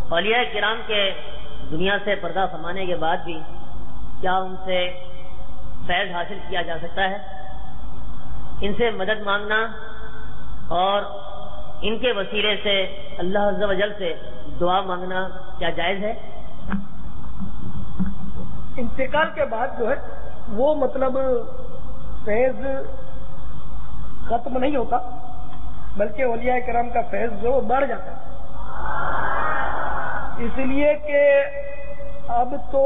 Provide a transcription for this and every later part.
اولیاء کرام کے دنیا سے پردہ فرمانے کے بعد بھی کیا ان سے فیض حاصل کیا جا سکتا ہے؟ ان سے مدد مانگنا اور ان کے وسیلے سے اللہ عز و جل سے دعا مانگنا کیا جائز ہے؟ انتقال کے بعد جو ہے وہ مطلب فیض ختم نہیں ہوتا، بلکہ اولیاء کرام کا فیض جو بڑھ جاتا ہے، اس لیے کہ اب تو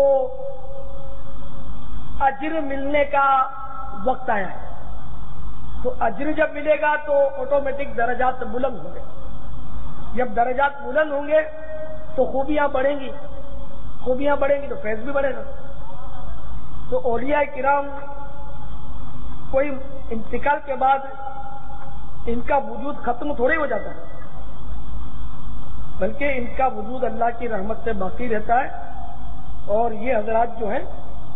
اجر ملنے کا وقت آیا ہے، تو اجر جب ملے گا تو آٹومیٹک درجات بلند ہوں گے، جب درجات بلند ہوں گے تو خوبیاں بڑھیں گی تو فیض بھی بڑھے گا۔ تو اولیاء کرام کوئی انتقال کے بعد ان کا وجود ختم تھوڑے ہو جاتا ہے، بلکہ ان کا وجود اللہ کی رحمت سے باقی رہتا ہے، اور یہ حضرات جو ہیں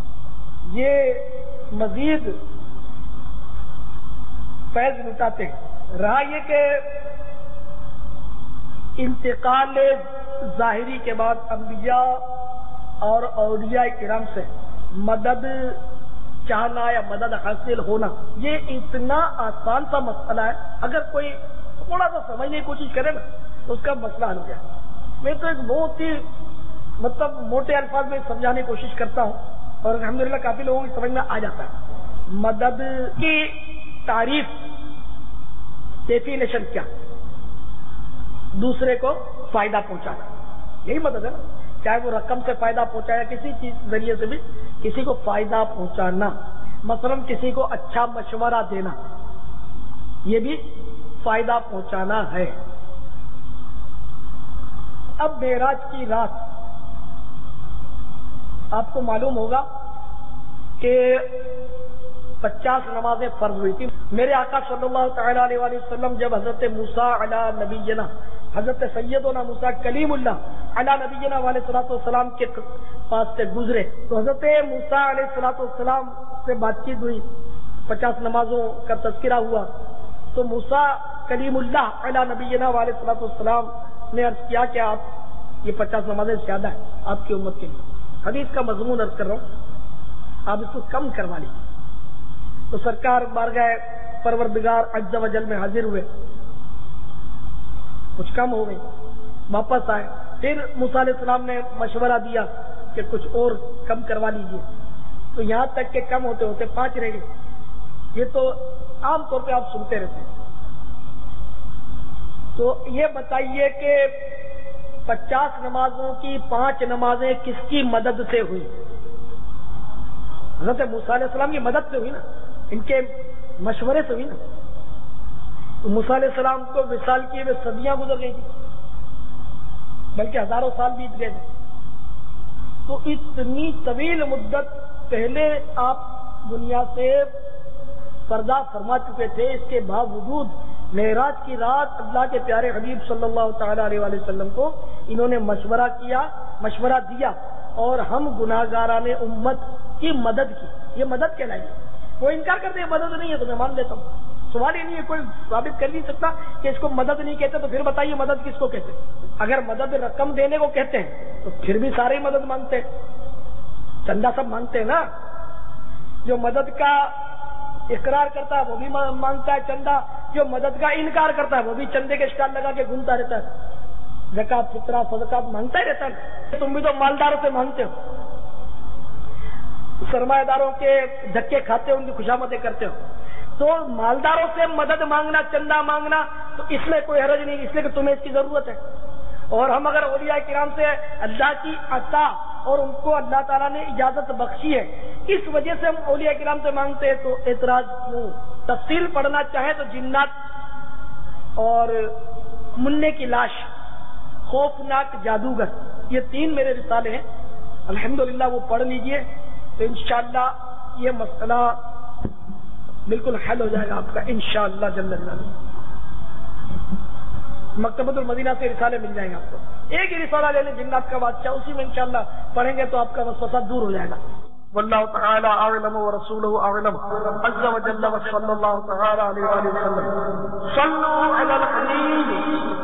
یہ مزید فیض لٹاتے ہیں۔ رہا یہ کہ انتقال ظاہری کے بعد انبیاء اور اولیاء کرام سے مدد چاہنا یا مدد حاصل ہونا، یہ اتنا آسان سا مسئلہ ہے، اگر کوئی تھوڑا سا سمجھنے کی کوشش کرے نا تو اس کا مسئلہ حل ہو جائے۔ میں تو ایک بہت ہی مطلب موٹے الفاظ میں سمجھانے کی کوشش کرتا ہوں، اور الحمدللہ کافی لوگوں کی سمجھ میں آ جاتا ہے۔ مدد کی تعریف، ڈیفینیشن کیا؟ دوسرے کو فائدہ پہنچانا، یہی مدد ہے نا، چاہے وہ رقم سے فائدہ پہنچایا، کسی چیز ذریعے سے بھی کسی کو فائدہ پہنچانا، مثلا کسی کو اچھا مشورہ دینا، یہ بھی فائدہ پہنچانا ہے۔ اب معراج کی رات آپ کو معلوم ہوگا کہ 50 نمازیں فرض ہوئی تھی۔ میرے آقا صلی اللہ تعالی علیہ وآلہ وسلم جب حضرت موسیٰ علی نبینا، حضرت سیدنا موسیٰ کلیم اللہ علی نبینا علیہ الصلوۃ والسلام کے پاس سے گزرے تو حضرت موسیٰ علیہ الصلوۃ والسلام سے بات چیت ہوئی، 50 نمازوں کا تذکرہ ہوا، تو موسیٰ کلیم اللہ علی نبینا علیہ الصلوۃ والسلام نے عرض کیا کہ آپ یہ 50 نمازیں زیادہ ہیں آپ کی امت کے لیے، حدیث کا مضمون عرض کر رہا ہوں، آپ اس کو کم کروا لیجیے۔ تو سرکار بارگاہ پروردگار عز و جل میں حاضر ہوئے، کچھ کم ہو گئی، واپس آئے، پھر موسیٰ علیہ السلام نے مشورہ دیا کہ کچھ اور کم کروا لیجیے، تو یہاں تک کہ کم ہوتے ہوتے 5 رہ گئی۔ یہ تو عام طور پہ آپ سنتے رہتے ہیں۔ تو یہ بتائیے کہ 50 نمازوں کی 5 نمازیں کس کی مدد سے ہوئی؟ حضرت موسیٰ علیہ السلام کی مدد سے ہوئی نا، ان کے مشورے سے ہوئی نا۔ تو موسیٰ علیہ السلام کو وصال کیے ہوئے صدیاں گزر گئی تھی، بلکہ ہزاروں سال بیت گئے تھے۔ تو اتنی طویل مدت پہلے آپ دنیا سے پردہ فرما چکے تھے، اس کے باوجود معراج کی رات اللہ کے پیارے حبیب صلی اللہ تعالی علیہ وآلہ وسلم کو انہوں نے مشورہ دیا، اور ہم گناہگاران امت کی مدد کی، یہ مدد کہلائی ہے۔ کوئی انکار کرتے ہیں مدد نہیں ہے تو میں مان لیتا ہوں، سوال ہی نہیں ہے، کوئی ثابت کر نہیں سکتا کہ اس کو مدد نہیں کہتے، تو پھر بتائیے مدد کس کو کہتے ہیں؟ اگر مدد رقم دینے کو کہتے ہیں تو پھر بھی سارے مدد مانگتے ہیں، چندہ سب مانگتے ہیں نا۔ جو مدد کا اقرار کرتا ہے وہ بھی مانگتا ہے چندہ، جو مدد کا انکار کرتا ہے وہ بھی چندے کے اسٹال لگا کے گھومتا رہتا ہے، زکات فطرہ صدقات مانگتا ہی رہتا ہے۔ تم بھی تو مالداروں سے مانگتے ہو، سرمایہ داروں کے دھکے کھاتے ہو، ان کی خوشامدیں کرتے ہو، تو مالداروں سے مدد مانگنا، چندہ مانگنا، تو اس میں کوئی حرج نہیں، اس لیے کہ تمہیں اس کی ضرورت ہے۔ اور ہم اگر اولیاء کرام سے اللہ کی عطا اور ان کو اللہ تعالیٰ نے اجازت بخشی ہے، اس وجہ سے ہم اولیاء کرام سے مانگتے ہیں، تو اعتراض کیوں؟ تفصیل پڑھنا چاہے تو جنات اور منع کی لاش، خوفناک جادوگر، یہ 3 میرے رسالے ہیں، الحمدللہ وہ پڑھ لیجئے تو انشاءاللہ یہ مسئلہ بالکل حل ہو جائے گا آپ کا انشاءاللہ جل جلالہ۔ مکتبۃ المدینہ سے رسالے مل جائیں گے آپ کو، ایک ہی رسالہ لے لیں جنات کا بادشاہ، اسی میں انشاءاللہ پڑھیں گے تو آپ کا وسوسہ دور ہو جائے گا۔ واللہ تعالی اعلم ورسولہ اعلم عز وجل وصلی اللہ تعالی علیہ وسلم۔ صلوا علی الحبیب